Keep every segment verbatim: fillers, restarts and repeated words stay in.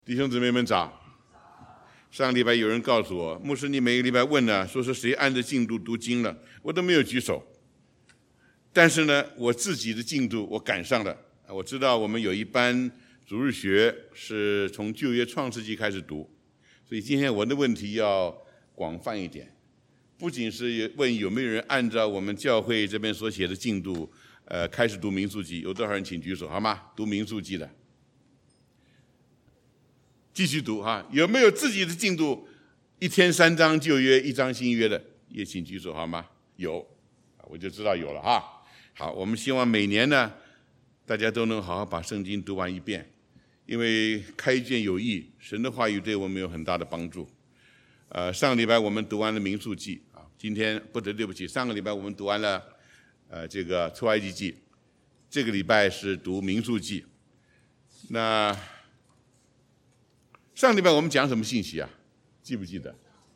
弟兄姊妹们早。上个礼拜有人告诉我，牧师你每个礼拜问呢、啊，说是谁按着进度读经了，我都没有举手。但是呢，我自己的进度我赶上了。我知道我们有一班主日学是从旧约创世纪开始读，所以今天我的问题要广泛一点，不仅是问有没有人按照我们教会这边所写的进度，呃，开始读民数记，有多少人请举手好吗？读民数记的。继续读哈，有没有自己的进度？一天三章旧约，一章新约的，也请举手好吗？有，我就知道有了哈。好，我们希望每年呢，大家都能好好把圣经读完一遍，因为开卷有益，神的话语对我们有很大的帮助。呃，上个礼拜我们读完了民数记啊，今天不对，对不起，上个礼拜我们读完了呃这个出埃及记，这个礼拜是读民数记。那上礼拜我们讲什么信息啊？记不记得？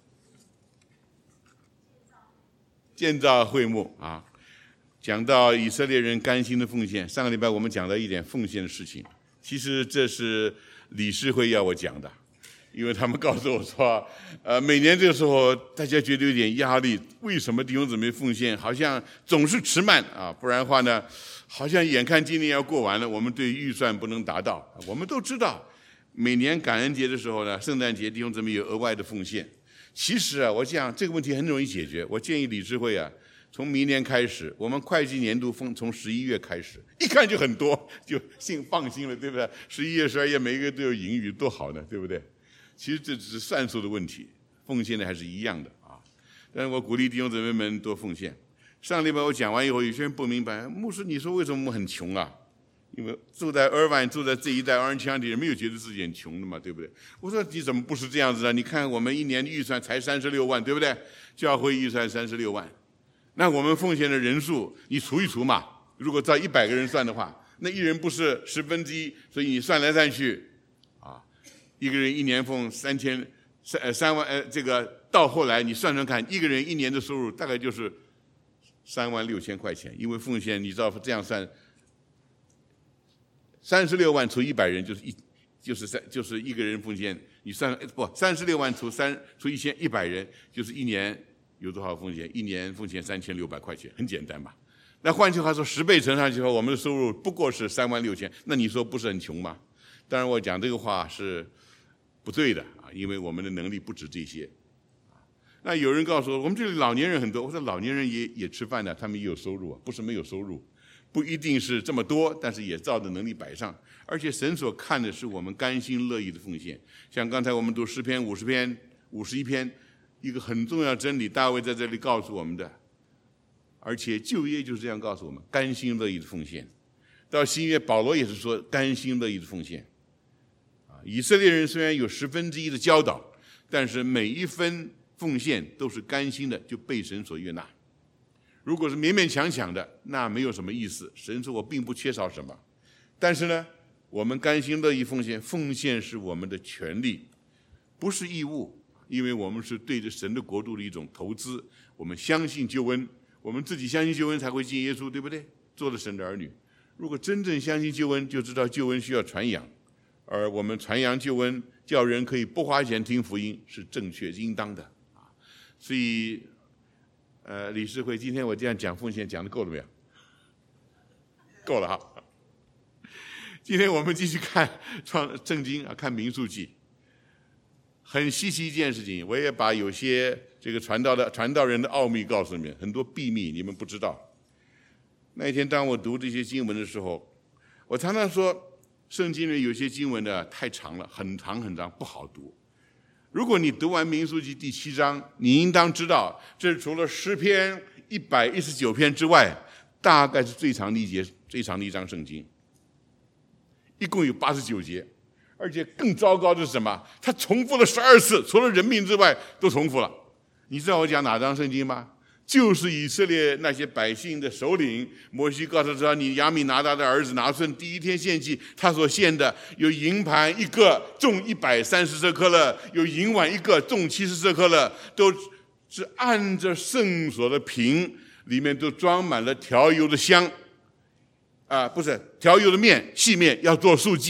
建造会幕啊，讲到以色列人甘心的奉献。上个礼拜我们讲了一点奉献的事情，其实这是理事会要我讲的，因为他们告诉我说，呃，每年这个时候大家觉得有点压力，为什么弟兄姊妹奉献好像总是迟慢啊？不然的话呢，好像眼看今年要过完了，我们对预算不能达到。我们都知道。每年感恩节的时候呢，圣诞节弟兄姊妹有额外的奉献。其实啊，我讲这个问题很容易解决。我建议理事会啊，从明年开始，我们会计年度奉从十一月开始，一看就很多，就信放心了，对不对？十一月、十二月每一个都有盈余，多好呢，对不对？其实这只是算数的问题，奉献的还是一样的啊。但是我鼓励弟兄姊妹们多奉献。上礼拜我讲完以后，有些人不明白，牧师你说为什么我们很穷啊？因为住在尔湾，住在这一带orange county人没有觉得自己很穷的嘛，对不对？我说你怎么不是这样子呢？你看我们一年的预算才三十六万，对不对？教会预算三十六万，那我们奉献的人数你除一除嘛，如果照一百个人算的话，那一人不是十分之一，所以你算来算去，啊，一个人一年奉三千三呃三万呃这个到后来你算算看，一个人一年的收入大概就是三万六千块钱，因为奉献你知道这样算。三十六万除一百人就是一，就是三，就是一个人奉献。你算不？三十六万除三除一千一百人，就是一年有多少奉献？一年奉献三千六百块钱，很简单吧？那换句话说，十倍乘上去后，我们的收入不过是三万六千，那你说不是很穷吗？当然，我讲这个话是不对的啊，因为我们的能力不止这些。那有人告诉我，我们这里老年人很多，我说老年人也也吃饭的，他们也有收入啊，不是没有收入。不一定是这么多，但是也照着能力摆上。而且神所看的是我们甘心乐意的奉献。像刚才我们读诗篇五十篇、五十一篇，一个很重要的真理，大卫在这里告诉我们的。而且旧约就是这样告诉我们，甘心乐意的奉献。到新约，保罗也是说甘心乐意的奉献。啊，以色列人虽然有十分之一的教导，但是每一分奉献都是甘心的，就被神所悦纳。如果是勉勉强强的，那没有什么意思。神说我并不缺少什么，但是呢，我们甘心乐意奉献，奉献是我们的权利，不是义务，因为我们是对着神的国度的一种投资。我们相信救恩，我们自己相信救恩才会信耶稣，对不对？做了神的儿女。如果真正相信救恩，就知道救恩需要传扬，而我们传扬救恩，叫人可以不花钱听福音，是正确应当的啊。所以。呃，理事会，今天我这样讲奉献讲的够了没有？够了哈。今天我们继续看创圣经啊，看民数记。很稀奇一件事情，我也把有些这个传道的传道人的奥秘告诉你们，很多秘密你们不知道。那一天当我读这些经文的时候，我常常说，圣经里有些经文呢太长了，很长很长，不好读。如果你读完民数记第七章，你应当知道，这除了诗篇一百一十九篇之外，大概是最长的一节、最长的一章圣经，一共有八十九节，而且更糟糕的是什么？它重复了十二次，除了人命之外都重复了。你知道我讲哪章圣经吗？就是以色列那些百姓的首领，摩西告诉他，你亚米拿达的儿子拿顺第一天献祭，他所献的有银盘一个重一百三十舍克勒，有银碗一个重七十舍克勒，都是按着圣所的瓶，里面都装满了调油的香，啊，不是调油的面细面要做素祭，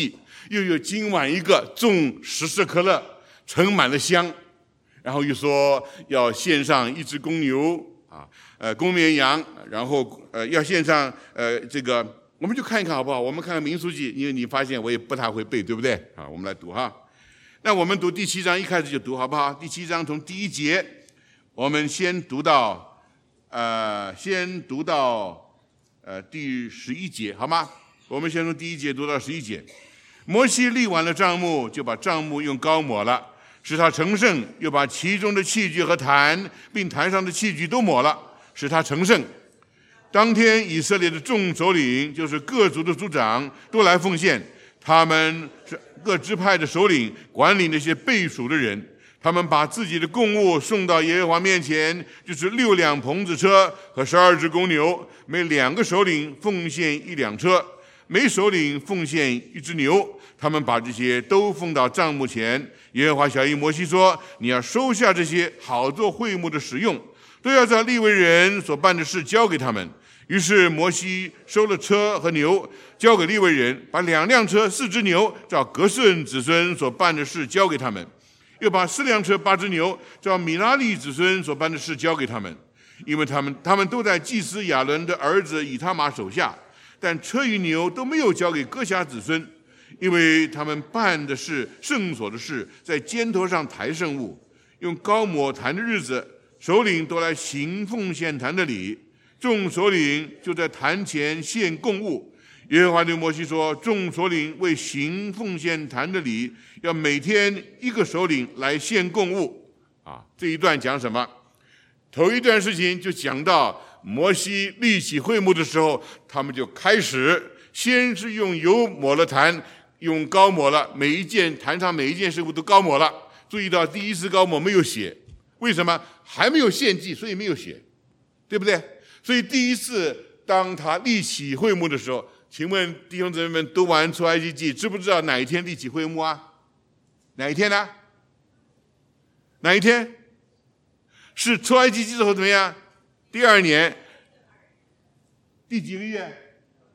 又有今晚一个种十舍客勒，盛满了香，然后又说要献上一只公牛啊，呃，公绵羊，然后呃要献上呃这个，我们就看一看好不好？我们看看民数记，因为你发现我也不太会背，对不对？啊，我们来读哈。那我们读第七章，一开始就读好不好？第七章从第一节，我们先读到呃，先读到呃第十一节，好吗？我们先从第一节读到十一节。摩西立完了帐幕，就把帐幕用膏抹了，使它成圣，又把其中的器具和坛，并坛上的器具都抹了，使它成圣。当天以色列的众首领，就是各族的族长，都来奉献。他们是各支派的首领，管理那些被数的人。他们把自己的供物送到耶和华面前，就是六辆棚子车和十二只公牛，每两个首领奉献一辆车，每首领奉献一只牛。他们把这些都奉到帐幕前。耶和华晓谕摩西说：“你要收下这些，好做会幕的使用，都要在利未人所办的事交给他们。”于是摩西收了车和牛，交给利未人，把两辆车、四只牛，照革顺子孙所办的事交给他们；又把四辆车、八只牛，照米拉利子孙所办的事交给他们。因为他们他们都在祭司亚伦的儿子以他玛手下，但车与牛都没有交给哥辖子孙，因为他们办的是圣所的事，在肩头上抬圣物，用膏抹坛的日子，首领都来行奉献坛的礼。众首领就在坛前献供物。耶和华对摩西说：“众首领为行奉献坛的礼，要每天一个首领来献供物。”啊，这一段讲什么？头一段事情就讲到摩西立起会幕的时候，他们就开始先是用油抹了坛，用膏抹了每一件坛上每一件事物都膏抹了。注意到第一次膏抹没有血，为什么？还没有献祭，所以没有血，对不对？所以第一次当他立起会幕的时候，请问弟兄姊妹们，读完出埃及记，知不知道哪一天立起会幕啊？哪一天呢？哪一天？是出埃及记之后怎么样？第二年，第几个月？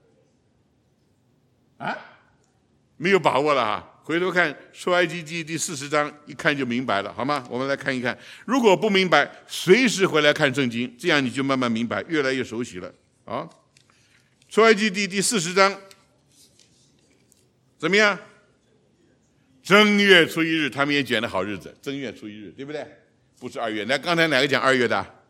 啊？没有把握了啊！回头看出埃及记第四十章，一看就明白了，好吗？我们来看一看。如果不明白，随时回来看圣经，这样你就慢慢明白，越来越熟悉了。啊，出埃及记第四十章怎么样？正月初一日，他们也拣了好日子，正月初一日，对不对？不是二月。那刚才哪个讲二月的？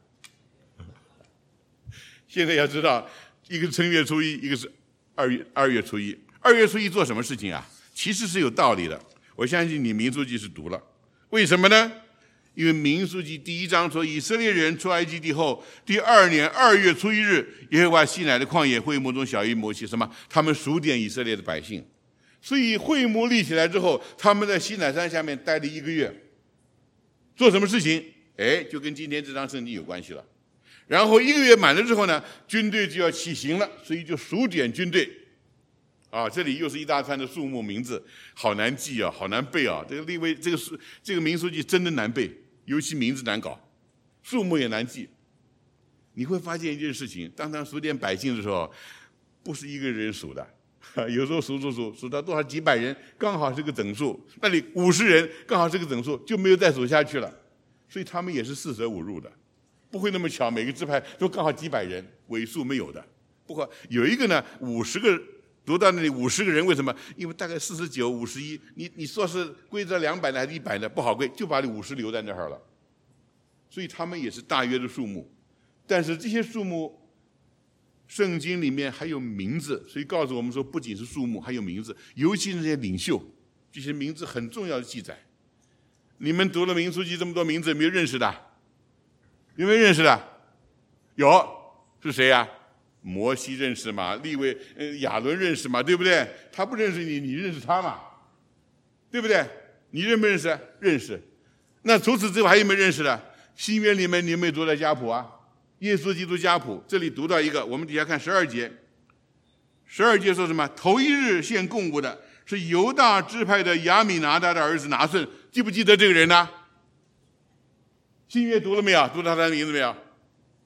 现在要知道，一个是正月初一，一个是二月二月初一。二月初一做什么事情啊？其实是有道理的，我相信你民数记是读了，为什么呢？因为民数记第一章说，以色列人出埃及地后，第二年二月初一日，耶和华西乃的旷野会幕中晓谕摩西什么？他们数点以色列的百姓，所以会幕立起来之后，他们在西乃山下面待了一个月，做什么事情？哎，就跟今天这章圣经有关系了。然后一个月满了之后呢，军队就要起行了，所以就数点军队。啊，这里又是一大串的数目名字，好难记啊，好难背啊！这个立位，这个数，这个民数记真的难背，尤其名字难搞，数目也难记。你会发现一件事情：当他数点百姓的时候，不是一个人数的，有时候数数数数到多少几百人，刚好是个整数；那里五十人刚好是个整数，就没有再数下去了。所以他们也是四舍五入的，不会那么巧，每个支派都刚好几百人，尾数没有的。不过有一个呢，五十个。读到那里五十个人，为什么？因为大概四十九、五十一，你你说是归着两百的还是一百的，不好归，就把你五十留在那儿了。所以他们也是大约的数目，但是这些数目，圣经里面还有名字，所以告诉我们说，不仅是数目，还有名字，尤其是那些领袖，这些名字很重要的记载。你们读了民数记这么多名字，有没有认识的？有没有认识的？有，是谁呀、啊？摩西认识嘛？利未呃亚伦认识嘛？对不对？他不认识你，你认识他嘛？对不对？你认不认识？认识。那除此之外还有没有认识的？新约里面你有没有读到家谱啊？耶稣基督家谱，这里读到一个，我们底下看十二节。十二节说什么？头一日献供物的是犹大支派的亚米拿达的儿子拿顺，记不记得这个人呢？新约读了没有？读到他的名字没有？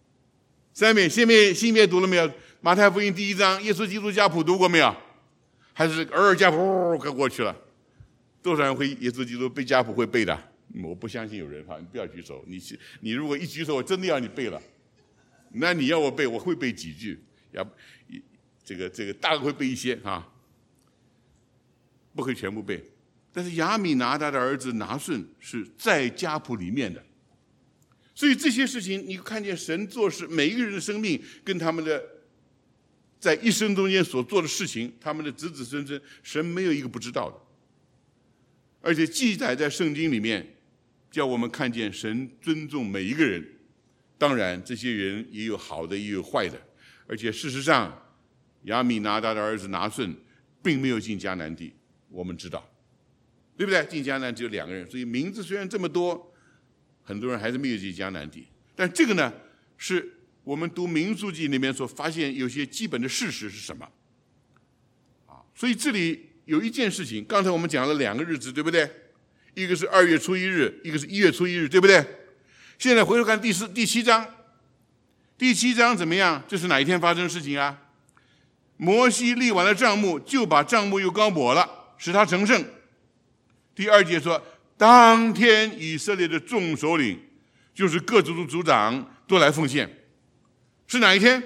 三面，新面新面读了没有？马太福音第一章，耶稣基督家谱读过没有？ 还是尔尔家谱该过去了？多少人会耶稣基督背家谱会背的？我不相信有人哈，你不要举手。你你如果一举手，我真的要你背了。那你要我背，我会背几句，要这个这个大概会背一些啊，不会全部背。但是亚米拿达的儿子拿顺是在家谱里面的，所以这些事情你看见神做事，每一个人的生命跟他们的在一生中间所做的事情，他们的子子孙孙，神没有一个不知道的，而且记载在圣经里面，叫我们看见神尊重每一个人。当然这些人也有好的也有坏的，而且事实上亚米拿达的儿子拿顺并没有进迦南地，我们知道，对不对？进迦南只有两个人，所以名字虽然这么多，很多人还是没有进迦南地。但这个呢，是我们读民数记里面所发现有些基本的事实是什么啊？所以这里有一件事情，刚才我们讲了两个日子，对不对？一个是二月初一日，一个是一月初一日，对不对？现在回头看第四第七章，第七章怎么样？这是哪一天发生的事情啊？摩西立完了帐幕，就把帐幕又膏抹了，使他成圣。第二节说，当天以色列的众首领，就是各族的族长，都来奉献。是哪一天？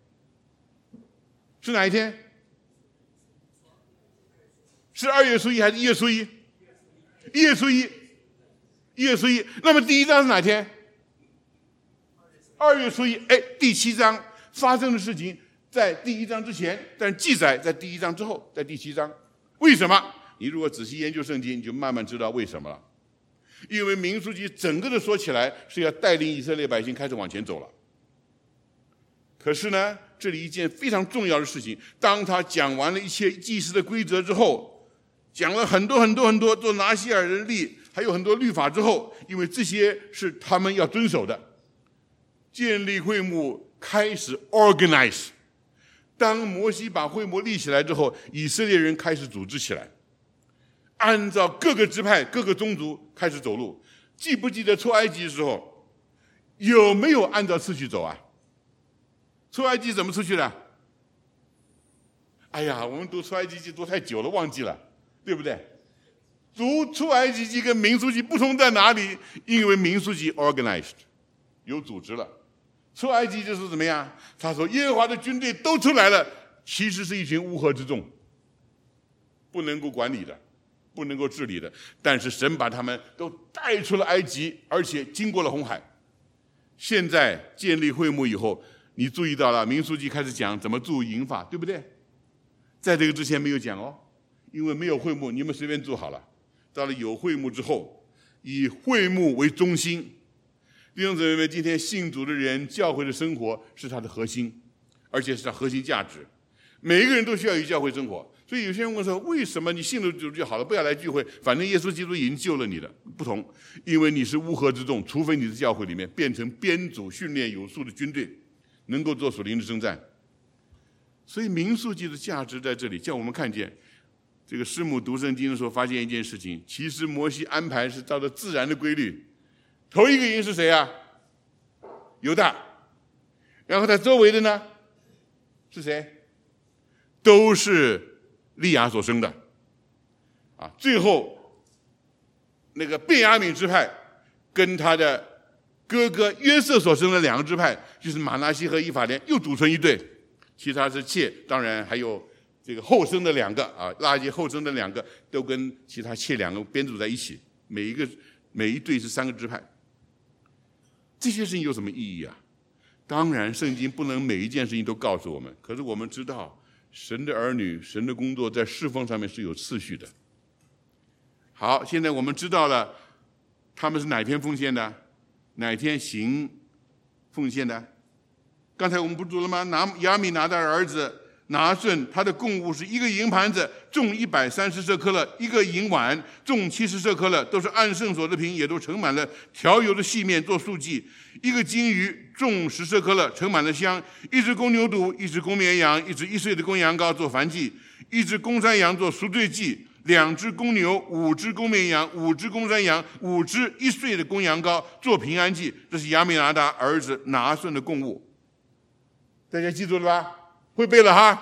是哪一天？是二月初一还是一月初一？一月初一，一月初一。那么第一章是哪天？二月初一。哎，第七章发生的事情在第一章之前，但记载在第一章之后，在第七章。为什么？你如果仔细研究圣经，你就慢慢知道为什么了。因为民数记整个的说起来是要带领以色列百姓开始往前走了。可是呢，这里一件非常重要的事情，当他讲完了一切祭司的规则之后，讲了很多很多很多做拿西尔人立，还有很多律法之后，因为这些是他们要遵守的，建立会幕开始 organize。 当摩西把会幕立起来之后，以色列人开始组织起来，按照各个支派各个宗族开始走路。记不记得出埃及的时候有没有按照次序走啊？出埃及怎么出去的？哎呀，我们读出埃及记读太久了，忘记了，对不对？读出埃及记跟民数记不同在哪里？因为民数记 organized 有组织了，出埃及就是怎么样？他说耶和华的军队都出来了，其实是一群乌合之众，不能够管理的，不能够治理的。但是神把他们都带出了埃及，而且经过了红海。现在建立会幕以后，你注意到了，民数记开始讲怎么筑营法，对不对？在这个之前没有讲哦，因为没有会幕，你们随便筑好了。到了有会幕之后，以会幕为中心。弟兄姊妹们，今天信主的人，教会的生活是他的核心，而且是他核心价值。每一个人都需要与教会生活。所以有些人问说，为什么你信了主就好了，不要来聚会？反正耶稣基督已经救了你了。不同，因为你是乌合之众，除非你的教会里面变成编组训练有素的军队，能够做属灵的征战。所以民数记的价值在这里，叫我们看见这个师母读圣经的时候发现一件事情，其实摩西安排是照着自然的规律。头一个营是谁啊？犹大。然后他周围的呢是谁？都是利亚所生的啊。最后那个便雅悯支派跟他的哥哥约瑟所生的两个支派，就是马拿西和以法莲，又组成一队。其他是妾，当然还有这个后生的两个啊，拉结后生的两个都跟其他妾两个编组在一起，每一个每一队是三个支派。这些事情有什么意义啊？当然圣经不能每一件事情都告诉我们，可是我们知道神的儿女，神的工作在侍奉上面是有次序的。好，现在我们知道了他们是哪天奉献的，哪天行奉献的。刚才我们不读了吗？拿亚米拿的儿子拿顺，他的供物是一个银盘子重一百三十舍克勒，一个银碗重七十舍克勒，都是按圣所的瓶，也都盛满了调油的细面做素祭。一个金鱼重十舍克勒，盛满了香。一只公牛犊，一只公绵羊，一只一岁的公羊羔做燔祭，一只公山羊做赎罪祭。两只公牛，五只公绵羊，五只公山羊，五只一岁的公羊羔做平安祭。这是亚米拿达儿子拿顺的供物。大家记住了吧？会背了哈。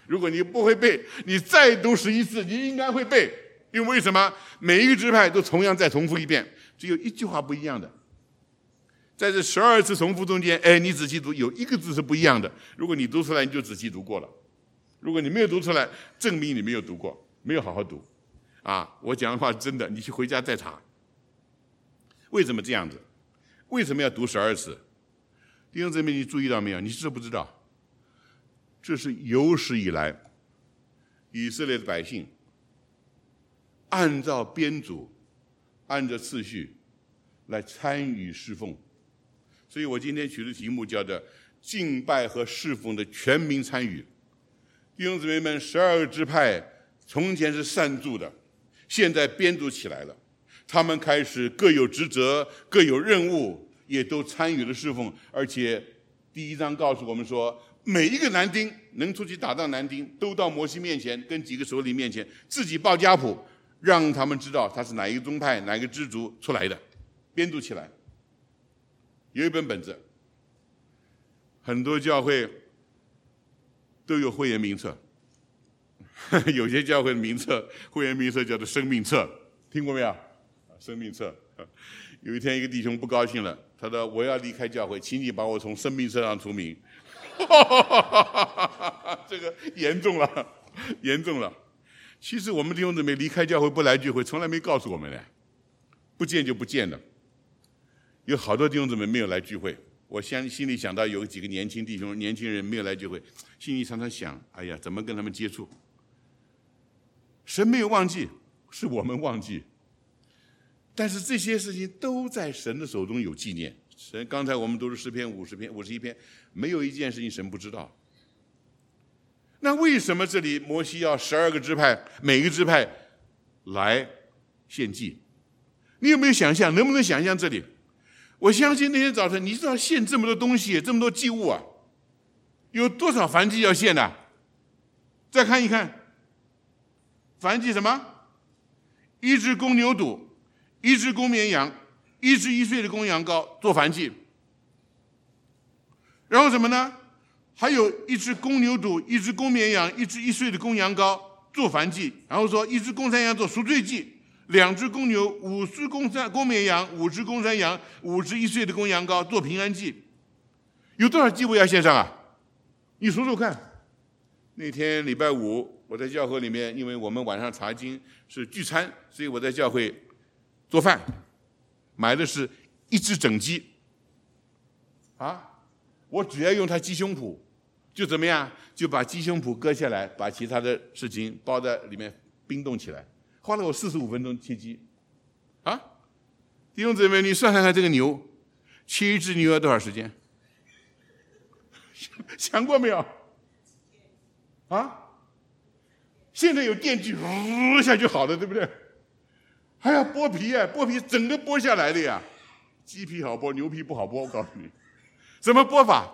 如果你不会背，你再读十一次，你应该会背。因为为什么？每一个支派都同样再重复一遍，只有一句话不一样的。在这十二次重复中间，哎，你仔细读，有一个字是不一样的。如果你读出来，你就仔细读过了；如果你没有读出来，证明你没有读过，没有好好读。啊，我讲的话是真的，你去回家再查。为什么这样子？为什么要读十二次？弟兄姊妹，你注意到没有？你知不知道？这是有史以来以色列的百姓按照编组、按照次序来参与侍奉。所以我今天取的题目叫做“敬拜和侍奉的全民参与”。弟兄姊妹们，十二个支派从前是散住的，现在编组起来了，他们开始各有职责、各有任务，也都参与了侍奉。而且第一章告诉我们说，每一个男丁能出去打仗，男丁都到摩西面前，跟几个首领面前自己报家谱，让他们知道他是哪一个宗派、哪一个支族出来的，编读起来。有一本本子，很多教会都有会员名册，有些教会的名册会员名册叫做生命册，听过没有？生命册。有一天一个弟兄不高兴了，他说我要离开教会，请你把我从生命册上除名。这个严重了，严重了。其实我们弟兄姊妹离开教会不来聚会，从来没告诉我们的，不见就不见了。有好多弟兄姊妹没有来聚会，我心心里想到有几个年轻弟兄、年轻人没有来聚会，心里常常想：哎呀，怎么跟他们接触？神没有忘记，是我们忘记。但是这些事情都在神的手中有纪念。神刚才我们读了诗篇五十篇、五十一篇，没有一件事情神不知道。那为什么这里摩西要十二个支派，每个支派来献祭？你有没有想象？能不能想象这里？我相信那天早晨，你知道献这么多东西，这么多祭物啊，有多少燔祭要献呢？再看一看，燔祭什么？一只公牛犊，一只公绵羊，一只一岁的公羊羔做燔祭。然后什么呢？还有一只公牛犊，一只公绵羊，一只一岁的公羊羔做燔祭。然后说一只公山羊做赎罪祭。两只公牛，五只公山公绵羊，五只公山羊，五只一岁的公羊羔做平安祭。有多少祭物要献上啊？你数数看。那天礼拜五，我在教会里面，因为我们晚上查经是聚餐，所以我在教会做饭，买的是一只整鸡。啊，我只要用它鸡胸脯，就怎么样？就把鸡胸脯割下来，把其他的事情包在里面冰冻起来。花了我四十五分钟切鸡，啊！弟兄姊妹，你算算看，这个牛切一只牛要多少时间？想过没有？啊！现在有电锯，呜一下就好了，对不对？还要剥皮啊，剥皮整个剥下来的呀。鸡皮好剥，牛皮不好剥，我告诉你，怎么剥法？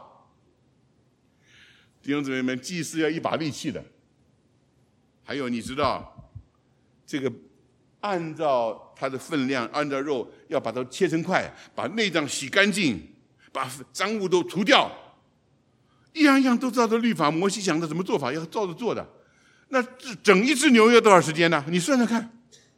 弟兄姊妹们，祭司要一把力气的。还有，你知道？这个按照它的分量，按照肉要把它切成块，把内脏洗干净，把脏物都除掉，一样一样都照着律法。摩西讲的怎么做法，要照着做的。那整一只牛要多少时间呢？你算算看，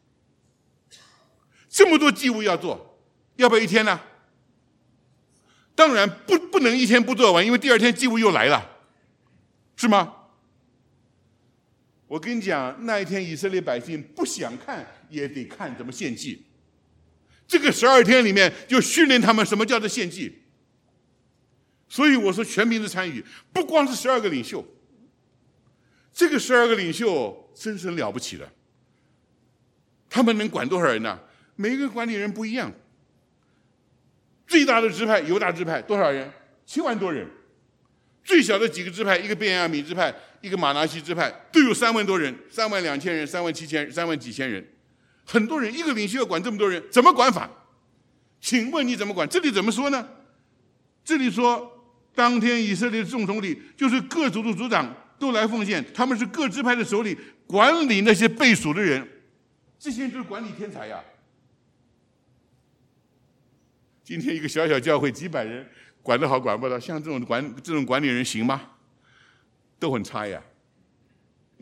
这么多祭物要做，要不要一天呢？当然不不能一天不做完，因为第二天祭物又来了，是吗？我跟你讲，那一天以色列百姓不想看也得看怎么献祭。这个十二天里面就训练他们什么叫做献祭。所以我说全民的参与，不光是十二个领袖，这个十二个领袖真是了不起的。他们能管多少人呢？每一个管理人不一样。最大的支派犹大支派多少人？七万多人。最小的几个支派，一个便雅悯支派，一个马拿西支派，都有三万多人，三万两千人，三万七千，三万几千人，很多人，一个领袖要管这么多人，怎么管法？请问你怎么管？这里怎么说呢？这里说，当天以色列众总理，就是各族的族长都来奉献，他们是各支派的首领，管理那些被属的人，这些人就是管理天才呀。今天一个小小教会几百人。管得好管不到，像这种管这种管理人行吗？都很差呀。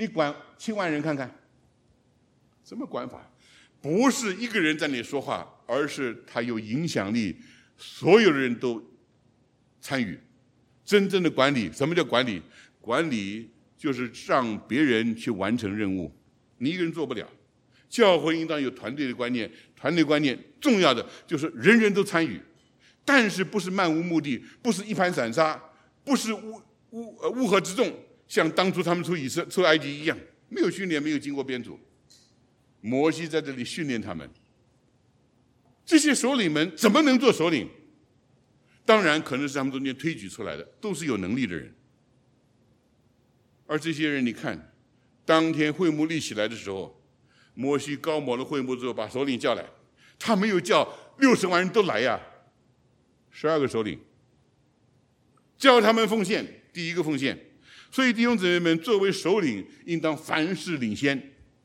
你管七万人看看，什么管法？不是一个人在那里说话，而是他有影响力，所有的人都参与。真正的管理，什么叫管理？管理就是让别人去完成任务，你一个人做不了。教会应当有团队的观念，团队观念重要的就是人人都参与，但是不是漫无目的，不是一盘散沙，不是乌乌呃乌合之众，像当初他们出以色出埃及一样，没有训练，没有经过编组。摩西在这里训练他们，这些首领们怎么能做首领？当然可能是他们中间推举出来的，都是有能力的人。而这些人，你看，当天会幕立起来的时候，摩西高抹了会幕之后，把首领叫来，他没有叫六十万人都来呀，十二个首领，叫他们奉献，第一个奉献。所以弟兄姊妹们，作为首领，应当凡事领先。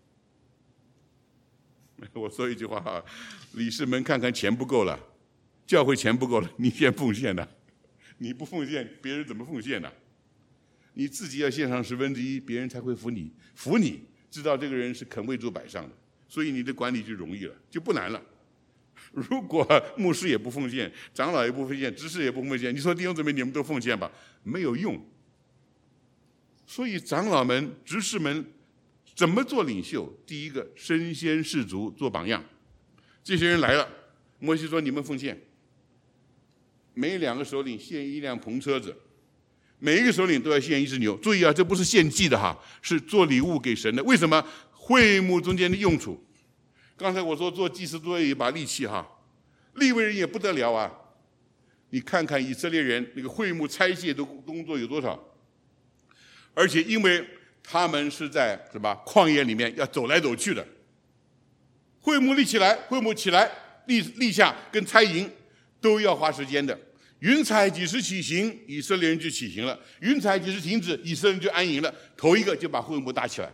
我说一句话哈，理事们看看钱不够了，教会钱不够了，你先奉献呐，你不奉献，别人怎么奉献呢？你自己要献上十分之一，别人才会服你，服你知道这个人是肯为主摆上的，所以你的管理就容易了，就不难了。如果牧师也不奉献，长老也不奉献，执事也不奉献，你说弟兄姊妹你们都奉献吧，没有用。所以长老们、执事们怎么做领袖？第一个，身先士卒，做榜样。这些人来了，摩西说：“你们奉献，每两个首领献一辆篷车子，每一个首领都要献一只牛。注意啊，这不是献祭的哈，是做礼物给神的。为什么？会幕中间的用处。刚才我说做祭司多有一把利器哈，利未人也不得了啊。你看看以色列人那个会幕拆卸的工作有多少？而且因为他们是在什么旷野里面要走来走去的，会幕立起来，会幕起来，立立下跟拆营都要花时间的。云彩几时起行，以色列人就起行了；云彩几时停止，以色列人就安营了。头一个就把会幕搭起来。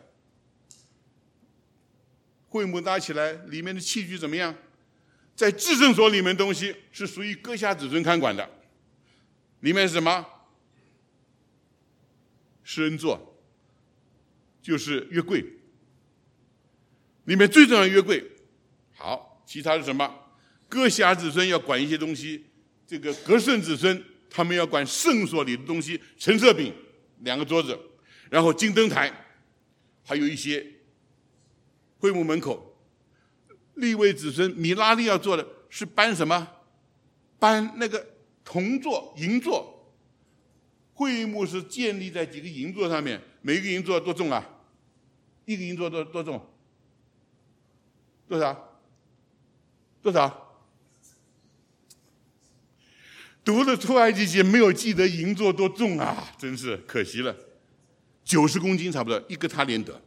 会幕搭起来，里面的器具怎么样？在至圣所里面东西是属于歌夏子孙看管的，里面是什么？施恩座，就是约柜，里面最重要的约柜。好，其他是什么？歌夏子孙要管一些东西，这个革圣子孙他们要管圣所里的东西，陈设饼两个桌子，然后金灯台，还有一些会幕门口。利未子孙米拉利要做的是搬什么？搬那个铜座、银座。会幕是建立在几个银座上面，每一个银座多重啊？一个银座多多重？多少？多少？读了出埃及记没有记得银座多重啊，真是可惜了。九十公斤差不多，一个他连得。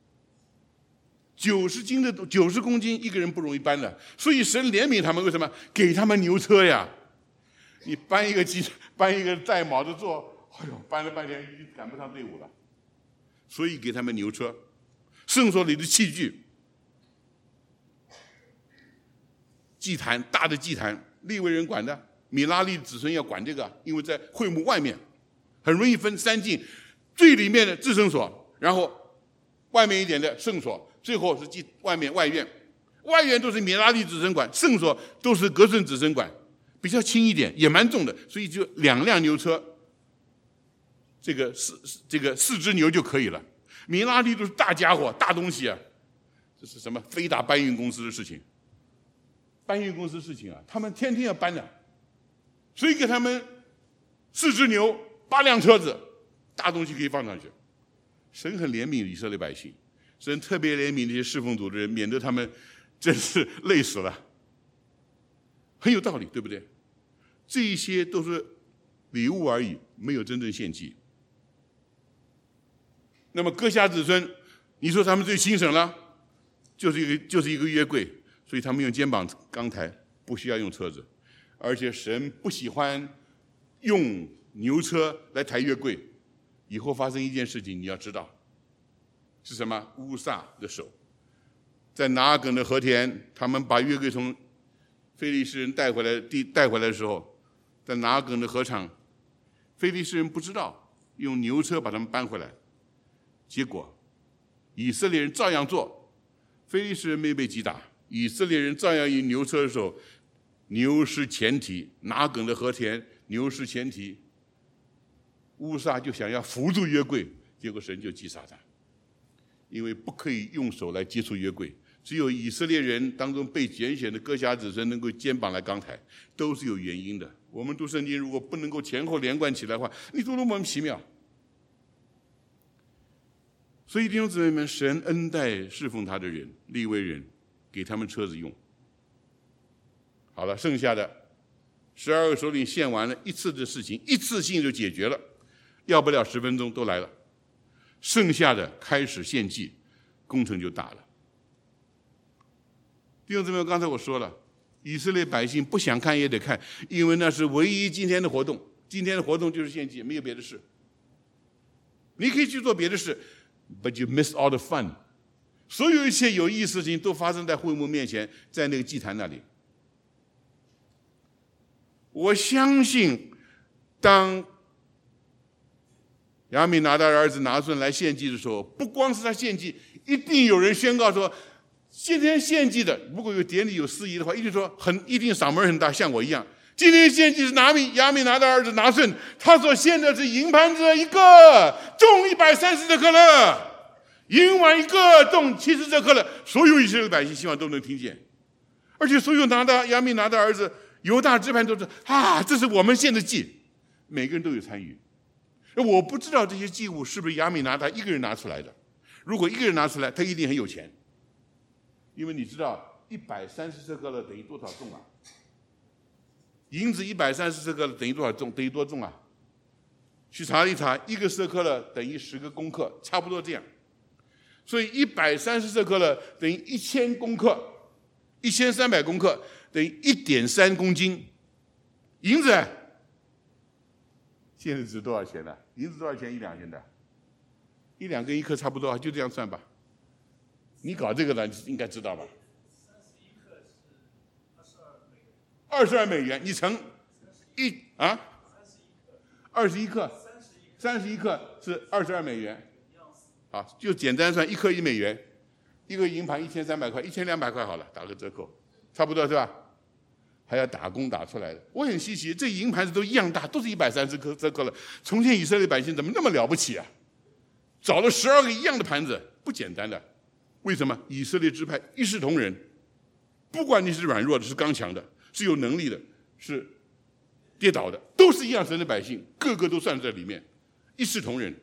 九十斤的九十公斤，一个人不容易搬的，所以神怜悯他们，为什么？给他们牛车呀！你搬一个机，搬一个带卯的座。哎呦，搬了半天已经赶不上队伍了，所以给他们牛车。圣所里的器具，祭坛，大的祭坛，利未人管的，米拉利子孙要管这个，因为在会幕外面，很容易分三进，最里面的至圣所，然后外面一点的圣所，最后是祭外面外院，外院都是米拉利子孙管，圣所都是革圣子孙管，比较轻一点，也蛮重的，所以就两辆牛车。这个四这个四只牛就可以了，米拉利都是大家伙、大东西啊，这是什么非打搬运公司的事情？搬运公司的事情啊，他们天天要搬的，所以给他们四只牛、八辆车子，大东西可以放上去。神很怜悯以色列百姓，神特别怜悯那些侍奉主的人，免得他们真是累死了。很有道理，对不对？这一些都是礼物而已，没有真正献祭。那么歌夏子孙，你说他们最轻省了，就是一个就是一个约柜，所以他们用肩膀钢抬，不需要用车子，而且神不喜欢用牛车来抬约柜。以后发生一件事情，你要知道是什么？乌撒的手在拿阿梗的和田，他们把约柜从非利士人带回来地带回来的时候，在拿阿梗的河场，非利士人不知道用牛车把他们搬回来。结果以色列人照样做，非利士人没被击打，以色列人照样以牛车的时候，牛失前蹄，拿梗的和田，牛失前蹄。乌撒就想要扶住约柜，结果神就击杀他，因为不可以用手来接触约柜，只有以色列人当中被拣选的各家子孙能够肩膀来扛抬，都是有原因的。我们读圣经如果不能够前后连贯起来的话，你读得莫名其妙。所以弟兄姊妹们，神恩待侍奉他的人，利未人，给他们车子用。好了，剩下的十二个首领献完了，一次的事情一次性就解决了，要不了十分钟都来了。剩下的开始献祭，工程就大了。弟兄姊妹，刚才我说了，以色列百姓不想看也得看，因为那是唯一今天的活动。今天的活动就是献祭，没有别的事。你可以去做别的事 ，but you miss all the fun。所有一切有意思的事情都发生在会幕面前，在那个祭坛那里。我相信，当亚米拿达的儿子拿顺来献祭的时候，不光是他献祭，一定有人宣告说，今天献祭的，如果有典礼有司仪的话，一定说很一定嗓门很大，像我一样。今天献祭是拿米亚米拿达儿子拿顺，他所献的是银盘子一个，重一百三十舍客勒，银碗一个，重七十舍客勒。所有以色列百姓希望都能听见，而且所有拿达亚米拿达儿子犹大支派都是啊，这是我们献的祭，每个人都有参与。我不知道这些祭物是不是亚米拿达一个人拿出来的，如果一个人拿出来，他一定很有钱，因为你知道一百三十舍客勒等于多少重啊？银子一百三十舍客勒等于多少重？等于多重啊？去查一查，一个舍客勒等于十个公克，差不多这样。所以一百三十舍客勒等于一千公克，一千三百公克等于一点三公斤银子。现在值多少钱呢？银子多少钱一两？现在一两跟一克差不多，就这样算吧。你搞这个的应该知道吧？二十二美元，你乘一啊？二十一克，三十一克是二十二美元。好，就简单算，一克一美元，一个银盘一千三百块，一千两百块好了，打个折扣，差不多是吧？还要打工打出来的，我很稀奇，这银盘子都一样大，都是一百三十克这克了。从前以色列百姓怎么那么了不起啊？找了十二个一样的盘子，不简单的。为什么？以色列支派一视同仁，不管你是软弱的，是刚强的，是有能力的，是跌倒的，都是一样神的百姓，个个都算在里面，一视同仁。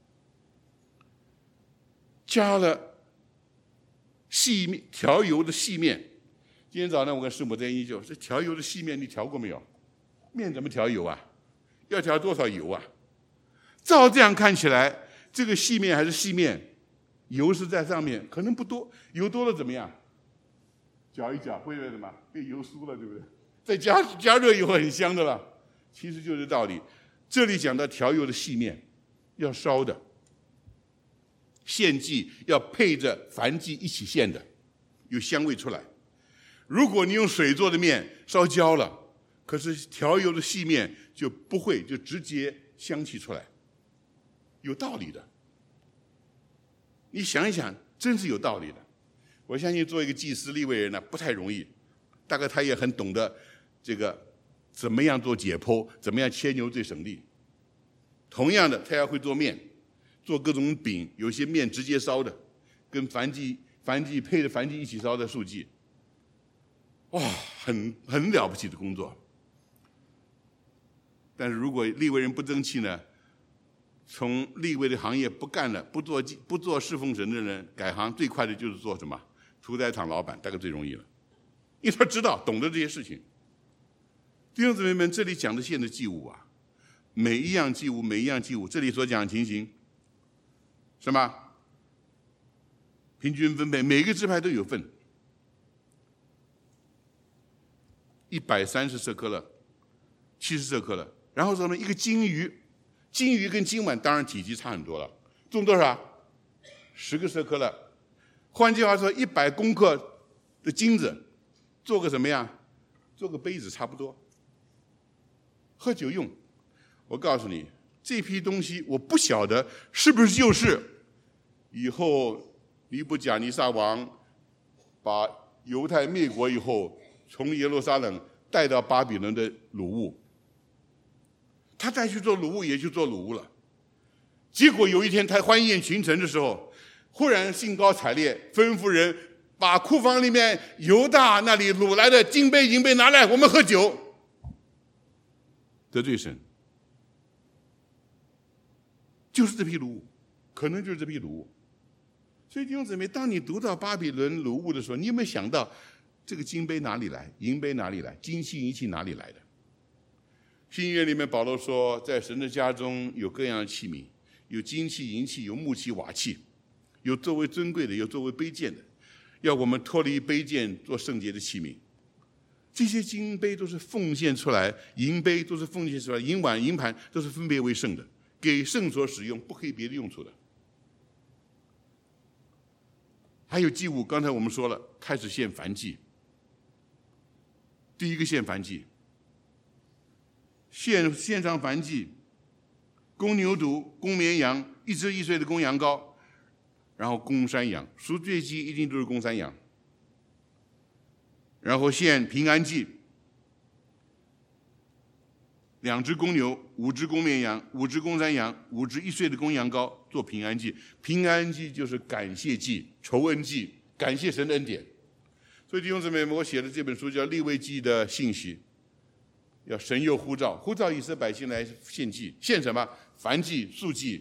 加了细面调油的细面。今天早上我跟师母在研究，这调油的细面你调过没有？面怎么调油啊？要调多少油啊？照这样看起来，这个细面还是细面，油是在上面，可能不多，油多了怎么样？搅一搅会不会什么？被油酥了，对不对？再加加热以后很香的了。其实就是道理。这里讲到调油的细面，要烧的，献祭要配着燔祭一起献的，有香味出来。如果你用水做的面烧焦了，可是调油的细面就不会，就直接香气出来，有道理的。你想一想，真是有道理的。我相信做一个祭司利未人呢不太容易，大概他也很懂得这个怎么样做解剖，怎么样切牛最省力。同样的，他要会做面，做各种饼，有些面直接烧的，跟燔祭燔祭配着燔祭一起烧的素祭。哇，很很了不起的工作。但是如果利未人不争气呢，从利未的行业不干了，不做不做侍奉神的人，改行最快的就是做什么？屠宰场老板，大概最容易了，因为他知道懂得这些事情。弟兄姊妹们，这里讲的献的祭物啊，每一样祭物，每一样祭物，这里所讲的情形，什么？平均分配，每个支派都有份。一百三十舍客勒，七十舍客勒，然后什么？一个金鱼，金鱼跟金碗当然体积差很多了，重多少？十个舍客勒。换句话说，一百公克的金子，做个什么样？做个杯子差不多，喝酒用。我告诉你，这批东西我不晓得是不是就是以后尼布甲尼撒王把犹太灭国以后，从耶路撒冷带到巴比伦的掳物，他再去做掳物也去做掳物了。结果有一天他欢宴群臣的时候，忽然兴高采烈，吩咐人把库房里面犹大那里掳来的金杯银杯拿来，我们喝酒。得罪神，就是这批掳物，可能就是这批掳物。所以弟兄姊妹，当你读到巴比伦掳物的时候，你有没有想到这个金杯哪里来，银杯哪里来，金器银器哪里来的？新约里面保罗说，在神的家中有各样的器皿，有金器银器，有木器瓦器，有作为尊贵的，有作为卑贱的，要我们脱离卑贱做圣洁的器皿。这些金杯都是奉献出来，银杯都是奉献出来，银碗银盘都是分别为圣的，给圣所使用，不可以别的用处的。还有祭物，刚才我们说了，开始献燔祭。第一个献燔祭，献献上燔祭，公牛犊、公绵羊，一只一岁的公羊羔，然后公山羊，赎罪祭一定都是公山羊，然后献平安祭，两只公牛，五只公绵羊，五只公山羊，五只一岁的公羊羔做平安祭。平安祭就是感谢祭、酬恩祭，感谢神的恩典。所以弟兄姊妹，我写的这本书叫《利未记》的信息，要神又呼召，呼召以色列百姓来献祭，献什么？燔祭、素祭、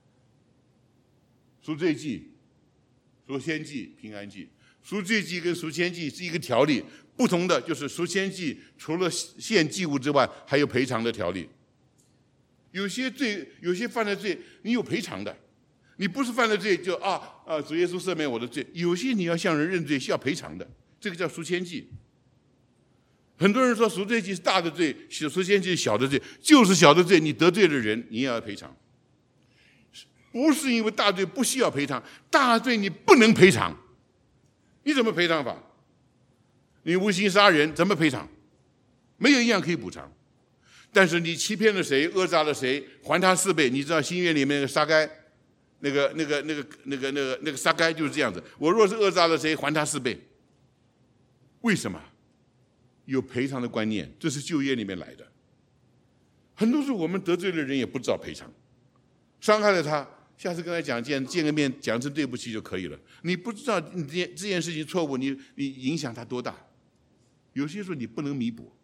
赎罪祭、赎愆祭、平安祭。赎罪祭跟赎愆祭是一个条例，不同的就是赎愆祭除了献祭物之外，还有赔偿的条例。有些罪，有些犯了罪，你有赔偿的。你不是犯了罪就啊啊，主耶稣赦免我的罪。有些你要向人认罪，是要赔偿的，这个叫赎愆祭。很多人说赎罪祭是大的罪，赎愆祭是小的罪，就是小的罪，你得罪了人，你也要赔偿。不是因为大罪不需要赔偿，大罪你不能赔偿。你怎么赔偿法？你无心杀人怎么赔偿？没有一样可以补偿。但是你欺骗了谁，讹诈了谁，还他四倍。你知道新约里面那个撒该，那个那个那个那个那个那个撒该就是这样子。我若是讹诈了谁，还他四倍。为什么？有赔偿的观念，这是旧约里面来的。很多时候我们得罪了人也不知道赔偿，伤害了他。下次跟他讲见见个面，讲声对不起就可以了。你不知道你这件这件事情错误，你你影响他多大？有些时候你不能弥补。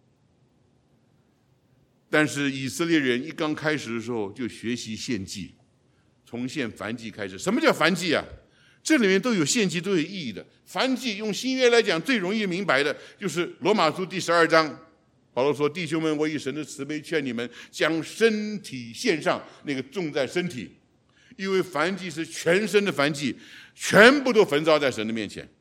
但是以色列人一刚开始的时候就学习献祭，从献燔祭开始。什么叫燔祭啊？这里面都有献祭，都有意义的。燔祭用新约来讲，最容易明白的就是罗马书第十二章，保罗说：“弟兄们，我以神的慈悲劝你们，将身体献上。”那个重在身体。因为燔祭是全身的燔祭，全部都焚烧在神的面前，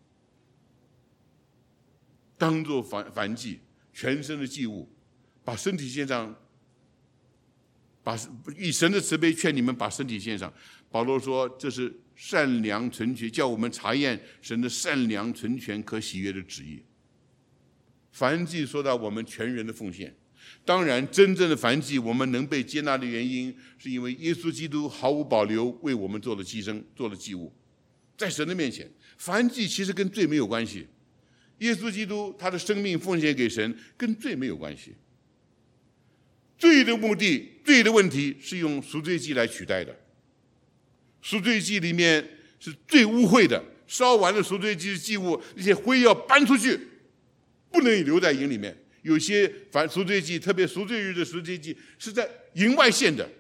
当作燔燔祭，全身的祭物，把身体献上，把以神的慈悲劝你们把身体献上。保罗说，这是善良纯全，叫我们查验神的善良纯全可喜悦的旨意。燔祭说到我们全人的奉献。当然，真正的燔祭我们能被接纳的原因，是因为耶稣基督毫无保留为我们做了牺牲，做了祭物。在神的面前，燔祭其实跟罪没有关系。耶稣基督他的生命奉献给神，跟罪没有关系。罪的目的、罪的问题是用赎罪祭来取代的。赎罪祭里面是最污秽的，烧完了赎罪祭的祭物，那些灰要搬出去，不能留在营里面。有些反赎罪祭，特别赎罪日的赎罪祭是在营外献的，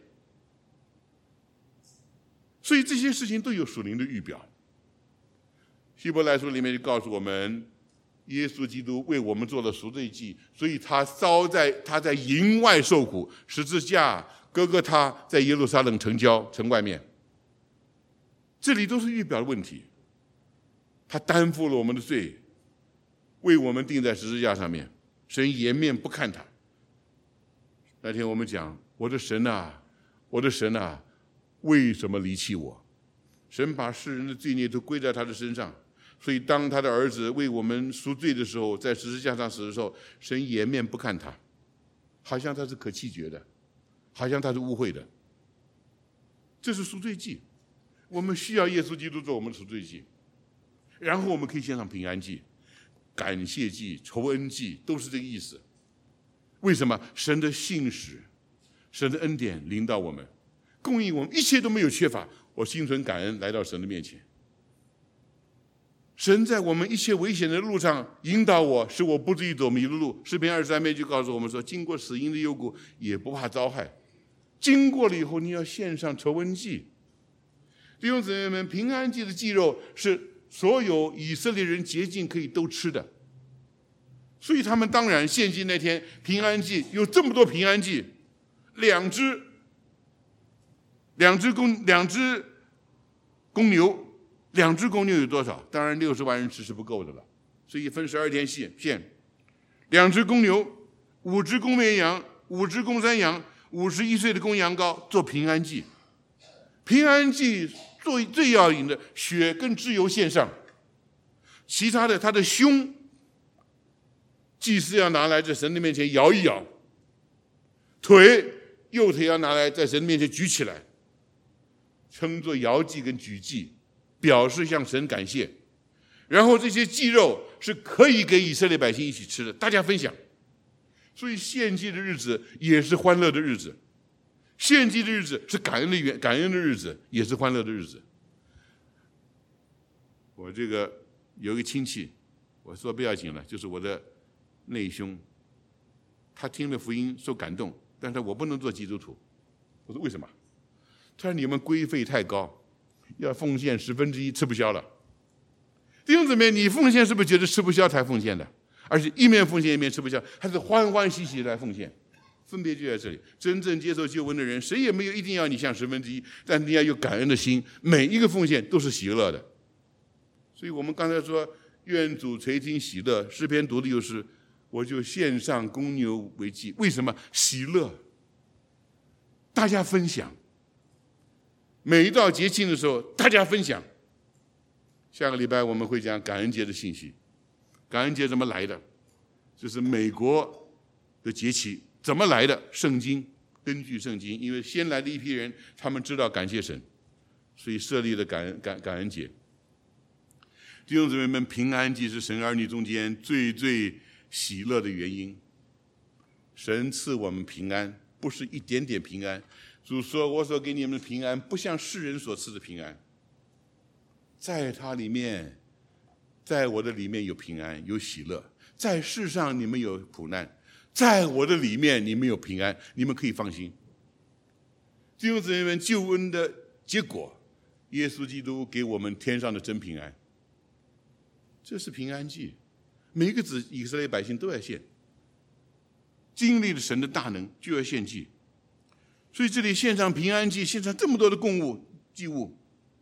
所以这些事情都有属灵的预表。希伯来书里面就告诉我们，耶稣基督为我们做了赎罪祭，所以他遭在他在营外受苦，十字架哥哥他在耶路撒冷城郊城外面，这里都是预表的问题。他担负了我们的罪，为我们钉在十字架上面。神颜面不看他。那天我们讲，我的神啊，我的神啊，为什么离弃我？神把世人的罪孽都归在他的身上，所以当他的儿子为我们赎罪的时候，在十字架上死的时候，神颜面不看他，好像他是可弃绝的，好像他是污秽的。这是赎罪祭。 我们需要耶稣基督做我们的赎罪祭，然后我们可以献上平安祭、感谢祭、酬恩祭，都是这个意思。为什么？神的信实，神的恩典临到我们，供应我们，一切都没有缺乏。我心存感恩来到神的面前。神在我们一切危险的路上引导我，使我不至于走迷了路。诗篇二十三篇就告诉我们说，经过死荫的幽谷，也不怕遭害。经过了以后，你要献上酬恩祭。弟兄姊妹们，平安祭的祭肉是所有以色列人洁净可以都吃的，所以他们当然献祭那天平安祭有这么多平安祭，两只两只公两只公牛。两只公牛有多少？当然六十万人吃是不够的了，所以分十二天献献。两只公牛，五只公绵羊，五只公山羊，五十一岁的公羊羔做平安祭。平安祭最最要紧的血跟脂油献上，其他的他的胸，祭司要拿来在神的面前摇一摇，腿右腿要拿来在神的面前举起来，称作摇祭跟举祭，表示向神感谢。然后这些祭肉是可以给以色列百姓一起吃的，大家分享。所以献祭的日子也是欢乐的日子，献祭的日子是感恩的感恩的日子，也是欢乐的日子。我这个有一个亲戚，我说不要紧了，就是我的内兄，他听了福音受感动，但是我不能做基督徒。我说为什么？他说你们规费太高，要奉献十分之一，吃不消了。弟兄姊妹，你奉献是不是觉得吃不消才奉献的？而且一面奉献一面吃不消，还是欢欢喜喜来奉献。分别就在这里。真正接受救恩的人，谁也没有一定要你像十分之一，但你要有感恩的心，每一个奉献都是喜乐的。所以我们刚才说，愿主垂听喜乐，诗篇读的就是，我就献上公牛为祭。为什么？喜乐，大家分享。每一到节庆的时候，大家分享。下个礼拜我们会讲感恩节的信息。感恩节怎么来的？这是美国的节期，怎么来的？圣经，根据圣经，因为先来的一批人，他们知道感谢神，所以设立了感恩感感恩节。弟兄姊妹们，平安祭是神儿女中间最最喜乐的原因。神赐我们平安，不是一点点平安。主说：“我所给你们的平安，不像世人所赐的平安。在他里面，在我的里面有平安，有喜乐。在世上你们有苦难，在我的里面你们有平安，你们可以放心。”弟兄姊妹们，救恩的结果，耶稣基督给我们天上的真平安。这是平安祭，每一个子以色列百姓都要献，经历了神的大能就要献祭。所以这里献上平安祭，献上这么多的供物祭物，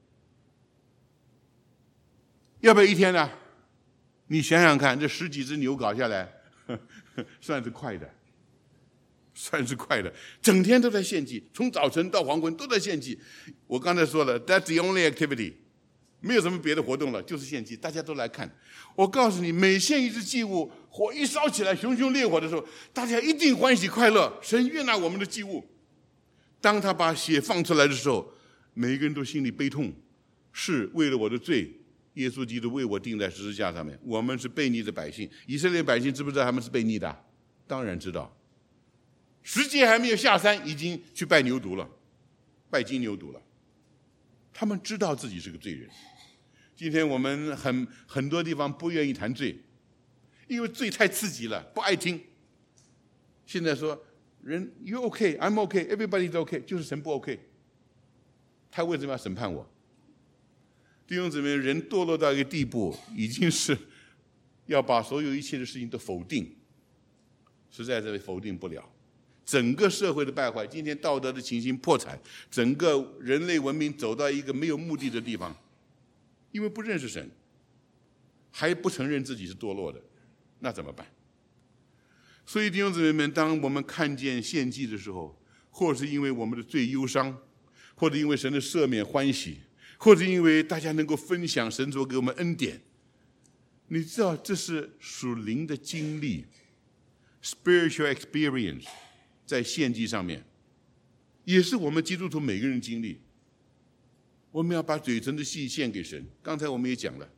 要不要一天呢？你想想看，这十几只牛搞下来，呵呵算是快的，算是快的，整天都在献祭，从早晨到黄昏都在献祭。我刚才说了 ，That's the only activity。没有什么别的活动了，就是献祭，大家都来看。我告诉你，每献一只祭物，火一烧起来，熊熊烈火的时候，大家一定欢喜快乐，神悦纳我们的祭物。当他把血放出来的时候，每一个人都心里悲痛，是为了我的罪，耶稣基督为我钉在十字架上面。我们是悖逆的百姓，以色列百姓知不知道他们是悖逆的？当然知道。十诫还没有下山，已经去拜牛犊了，拜金牛犊了。他们知道自己是个罪人。今天我们很很多地方不愿意谈罪，因为罪太刺激了，不爱听。现在说人 you OK I'm OK everybody's OK， 就是神不 OK， 他为什么要审判我？弟兄姊妹，人堕落到一个地步，已经是要把所有一切的事情都否定，实在是否定不了。整个社会的败坏，今天道德的情形破产，整个人类文明走到一个没有目的的地方，因为不认识神，还不承认自己是堕落的，那怎么办？所以弟兄姊妹们，当我们看见献祭的时候，或是因为我们的罪忧伤，或者因为神的赦免欢喜，或者因为大家能够分享神所给我们恩典，你知道这是属灵的经历 spiritual experience， 在献祭上面也是我们基督徒每个人经历。 我们要把嘴唇的戏献给神。刚才我们也讲了，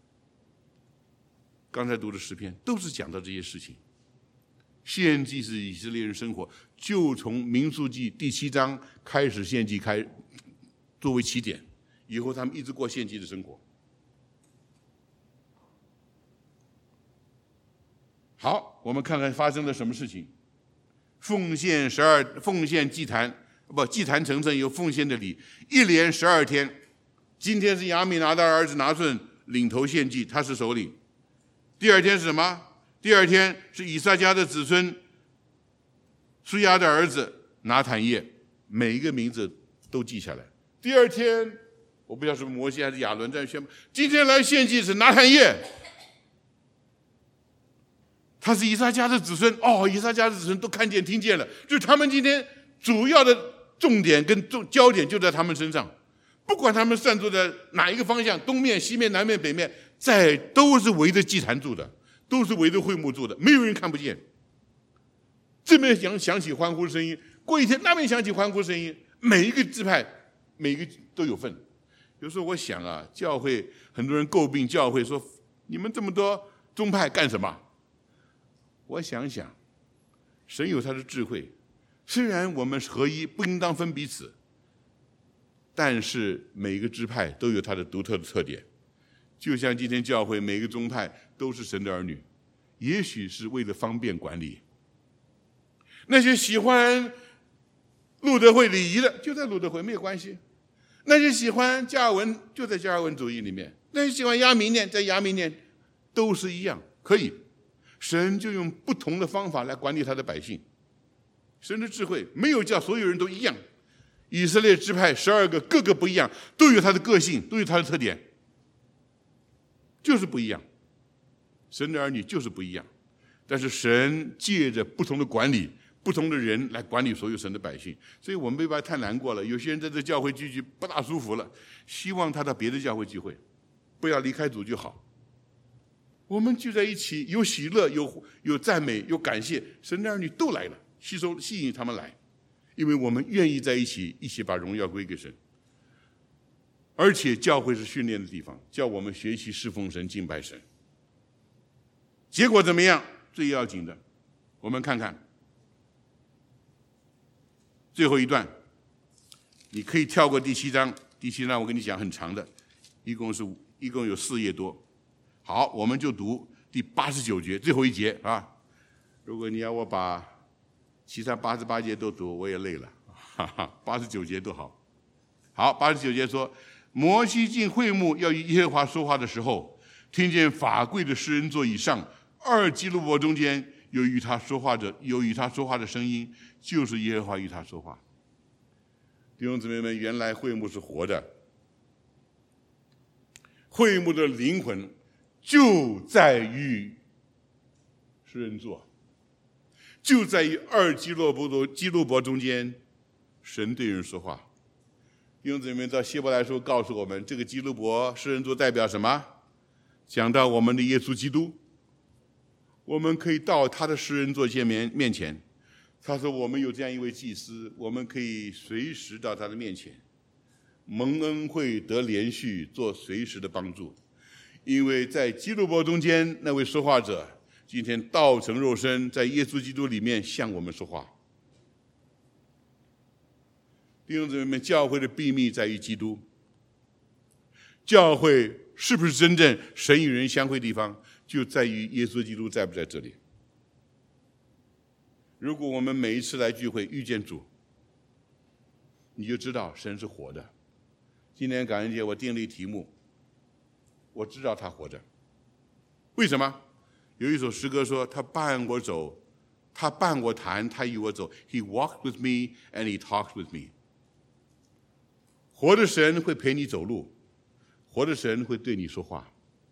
刚才读的诗篇都是讲到这些事情。献祭是以色列人生活，就从民数记第七章开始献祭开作为起点，以后他们一直过献祭的生活。好，我们看看发生了什么事情。奉献十二，奉献祭坛，不，祭坛成圣有奉献的礼，一连十二天。今天是亚米拿达儿子拿顺领头献祭，他是首领。第二天是什么？第二天是以撒家的子孙苏亚的儿子拿坦叶，每一个名字都记下来。第二天，我不知道是摩西还是亚伦在宣布，今天来献祭是拿坦叶，他是以撒家的子孙。哦，以撒家的子孙都看见听见了，就是他们今天主要的重点跟重焦点就在他们身上，不管他们散坐在哪一个方向，东面、西面、南面、北面，在都是围着祭坛住的，都是围着会幕住的，没有人看不见。这边响响起欢呼声音，过一天那边响起欢呼声音，每一个支派每一个都有份。有时候我想啊，教会很多人诟病教会说，你们这么多宗派干什么？我想想，神有他的智慧，虽然我们合一，不应当分彼此，但是每一个支派都有它的独特的特点。就像今天教会每一个宗派都是神的儿女，也许是为了方便管理。那些喜欢路德会礼仪的，就在路德会没有关系；那些喜欢加尔文，就在加尔文主义里面；那些喜欢亚明念，在亚明念，都是一样，可以。神就用不同的方法来管理他的百姓。神的智慧没有叫所有人都一样。以色列支派十二个，个个不一样，都有他的个性，都有他的特点，就是不一样。神的儿女就是不一样，但是神借着不同的管理、不同的人来管理所有神的百姓，所以我们没办法太难过了。有些人在这教会聚聚不大舒服了，希望他到别的教会聚会，不要离开主就好。我们聚在一起，有喜乐，有有赞美，有感谢，神的儿女都来了，吸收吸引他们来，因为我们愿意在一起，一起把荣耀归给神。而且教会是训练的地方，叫我们学习侍奉神、敬拜神。结果怎么样？最要紧的，我们看看最后一段。你可以跳过第七章，第七章我跟你讲很长的，一共是一共有四页多。好，我们就读第八十九节最后一节啊。如果你要我把其他八十八节都读，我也累了，哈哈，八十九节都好。好，八十九节说，摩西进会幕要与耶和华说话的时候，听见法柜的施恩座以上二基路伯中间有与他说话的有与他说话的声音，就是耶和华与他说话。弟兄姊妹们，原来会幕是活的，会幕的灵魂就在于施恩座，就在于二基路伯基路伯中间，神对人说话。弟兄姊妹，到希伯来书告诉我们，这个基路伯施恩座代表什么？讲到我们的耶稣基督，我们可以到他的施恩座前面面前。他说我们有这样一位祭司，我们可以随时到他的面前，蒙恩惠得连续，做随时的帮助。因为在基路伯中间那位说话者，今天道成肉身，在耶稣基督里面向我们说话。弟兄姊妹们，教会的秘密在于基督。教会是不是真正神与人相会的地方，就在于耶稣基督在不在这里。如果我们每一次来聚会遇见主，你就知道神是活的。今天感恩节我定了一题目，我知道他活着。为什么？有一首诗歌说，他伴我走，他伴我谈，他与我走。He walked with me and he talked with me。活的神会陪你走路，活的神会对你说话。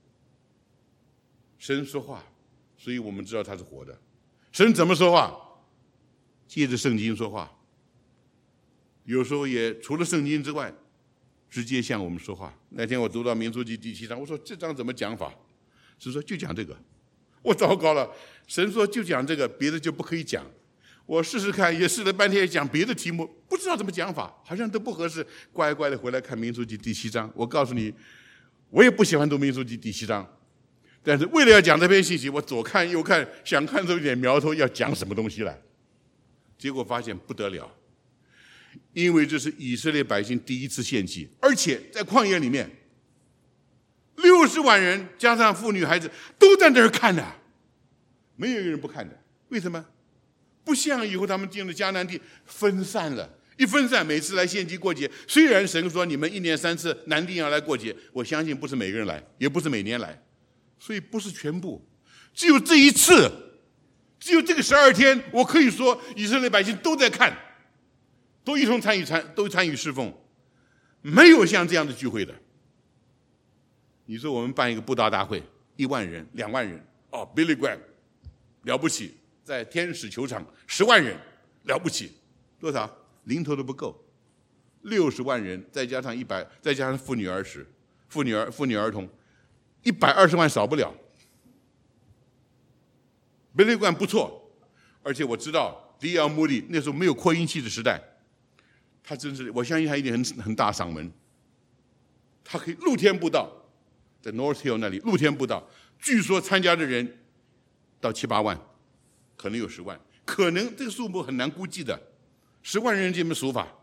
神说话，所以我们知道他是活的。神怎么说话？借着圣经说话，有时候也除了圣经之外，直接向我们说话。那天我读到民数记第七章，我说这章怎么讲法？是说就讲这个。我糟糕了，神说就讲这个，别的就不可以讲。 我试试看，也试了半天讲别的题目，不知道怎么讲法，好像都不合适，乖乖的回来看民数记第七章。我告诉你，我也不喜欢读民数记第七章，但是为了要讲这篇信息，我左看右看，想看出一点苗头，要讲什么东西来。结果发现不得了，因为这是以色列百姓第一次献祭，而且在旷野里面，六十万人加上妇女孩子都在那儿看的，没有一个人不看的。为什么？不像以后他们进了迦南地分散了，一分散，每次来献祭过节，虽然神说你们一年三次南地要来过节，我相信不是每个人来，也不是每年来，所以不是全部，只有这一次，只有这个十二天，我可以说以色列百姓都在看，都一同参与参都参与侍奉，没有像这样的聚会的。你说我们办一个布道大会，一万人、两万人，哦 ，Billy Graham 了不起，在天使球场十万人了不起，多少？零头都不够，六十万人，再加上一百，再加上妇女儿时、妇女儿、妇女儿童，一百二十万少不了。Billy Graham 不错，而且我知道 D L Moody 那时候没有扩音器的时代，他真是，我相信他一定很很大嗓门，他可以露天布道。在 North Hill 那里露天布道，据说参加的人到七八万，可能有十万，可能这个数目很难估计的，十万人这么数法。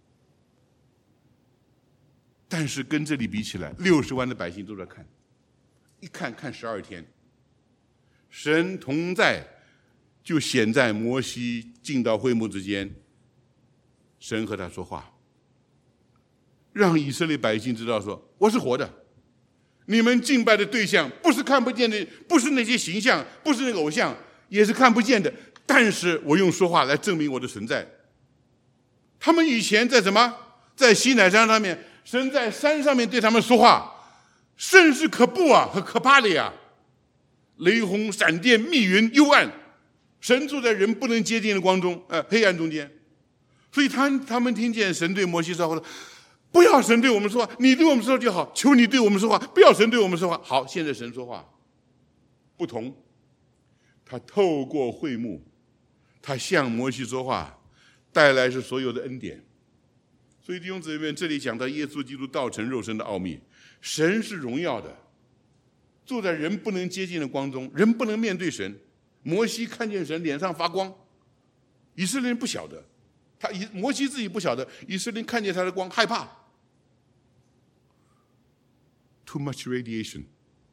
但是跟这里比起来，六十万的百姓都在看，一看看十二天，神同在就显在摩西进到会幕之间，神和他说话，让以色列百姓知道说我是活的。你们敬拜的对象不是看不见的，不是那些形象，不是那个偶像，也是看不见的。但是我用说话来证明我的存在。他们以前在什么？在西乃山上面，神在山上面对他们说话，甚是可怖啊，和可怕的呀！雷轰、闪电、密云、幽暗，神住在人不能接近的光中，呃，黑暗中间。所以他他们听见神对摩西说话，不要神对我们说话，你对我们说就好，求你对我们说话，不要神对我们说话。好，现在神说话不同，他透过会幕，他向摩西说话，带来是所有的恩典。所以弟兄姊妹，这里讲到耶稣基督道成肉身的奥秘，神是荣耀的，住在人不能接近的光中，人不能面对神。摩西看见神脸上发光，以色列人不晓得，他摩西自己不晓得，以色列人看见他的光害怕。Too much radiation,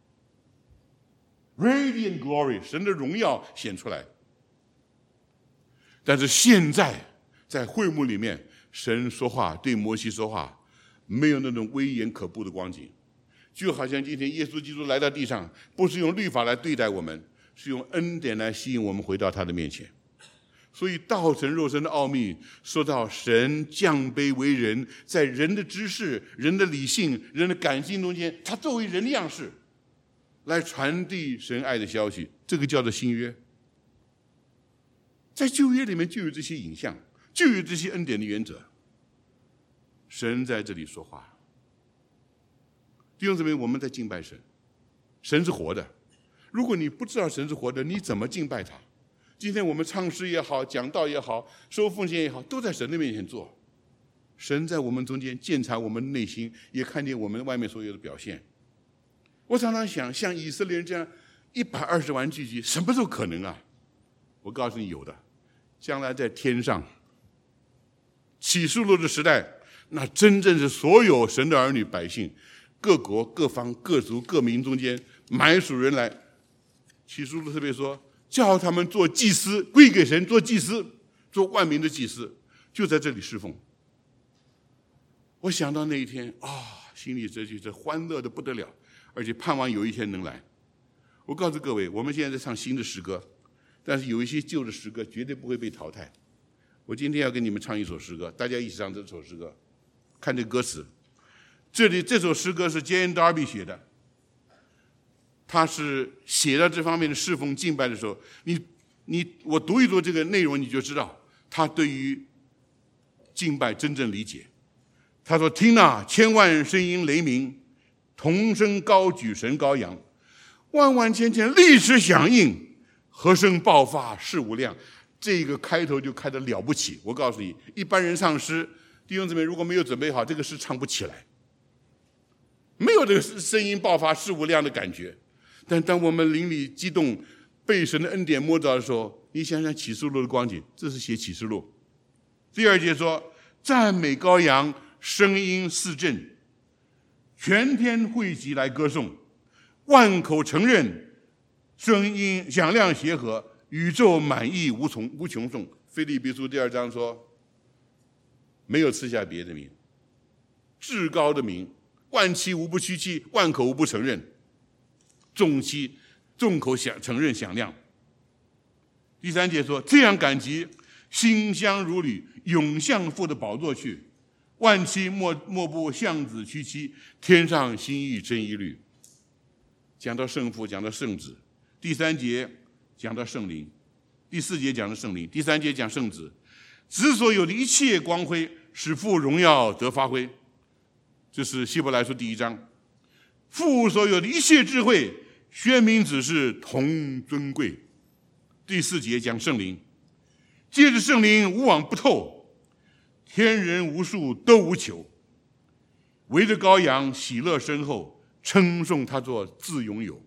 radiant glory， 神的荣耀显出来。但是现在在会幕里面，神说话，对摩西说话，没有那种威严可怖的光景，就好像今天耶稣基督来到地上，不是用律法来对待我们，是用恩典来吸引我们回到他的面前。所以道成肉身的奥秘说到神降卑为人，在人的知识、人的理性、人的感性中间，他作为人的样式来传递神爱的消息，这个叫做新约。在旧约里面就有这些影像，就有这些恩典的原则。神在这里说话。弟兄姊妹，我们在敬拜神，神是活的。如果你不知道神是活的，你怎么敬拜他？今天我们唱诗也好，讲道也好，收奉献也好，都在神的面前做。神在我们中间鉴察我们的内心，也看见我们外面所有的表现。我常常想，像以色列人这样一百二十万聚集，什么时候可能啊？我告诉你，有的。将来在天上，启示录的时代，那真正是所有神的儿女百姓，各国各方各族各民中间买属人来。启示录特别说，叫他们做祭司，归给神做祭司，做万民的祭司，就在这里侍奉。我想到那一天啊、哦，心里这就是欢乐的不得了，而且盼望有一天能来。我告诉各位，我们现在在唱新的诗歌，但是有一些旧的诗歌绝对不会被淘汰。我今天要跟你们唱一首诗歌，大家一起唱这首诗歌，看这歌词。这里这首诗歌是 Jane Darby 写的，他是写到这方面的侍奉敬拜的时候，你你我读一读这个内容，你就知道他对于敬拜真正理解。他说：“听哪，千万声音雷鸣，同声高举神羔羊，万万千千立时响应，和声爆发势无量。 这个开头就开得了不起。我告诉你，一般人唱诗，弟兄姊妹如果没有准备好，这个诗唱不起来，没有这个声音爆发事无量的感觉。但当我们灵里激动，被神的恩典摸着的时候，你想想启示录的光景，这是写启示录。第二节说，赞美羔羊，声音四震，全天汇集来歌颂，万口承认，声音响亮协和，宇宙满意无从无穷颂。腓立比书第二章说，没有赐下别的名，至高的名，万期无不屈膝，万口无不承认，众期众口响承认响亮。第三节说，这样感激，馨香如履，涌向父的宝座去，万期莫莫不向子屈膝，天上心意真一律。讲到圣父，讲到圣子，第三节讲到圣灵，第四节讲到圣灵，第三节讲圣子。子所有的一切光辉，使父荣耀得发挥。这是希伯来书第一章。父所有的一切智慧，宣明子是同尊贵。第四节讲圣灵，借着圣灵无往不透，天人无数都无求，围着羔羊喜乐深厚，称颂他作自拥有。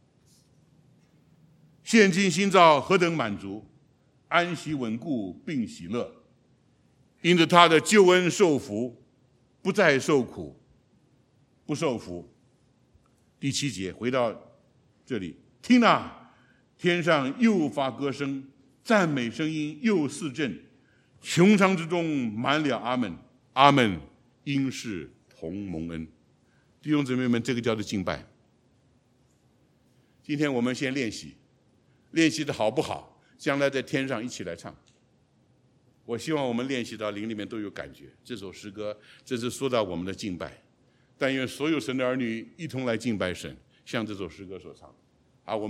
现今新造何等满足，安息稳固并喜乐，因着他的救恩受福，不再受苦，不受福。第七节回到这里，听啊，天上又发歌声，赞美声音又四震，穹苍之中满了阿们，阿们，因是同蒙恩。弟兄姊妹们，这个叫做敬拜。今天我们先练习，练习的好不好，将来在天上一起来唱。我希望我们练习到灵里面都有感觉。这首诗歌，这是说到我们的敬拜，但愿所有神的儿女一同来敬拜神，像这首诗歌所唱的。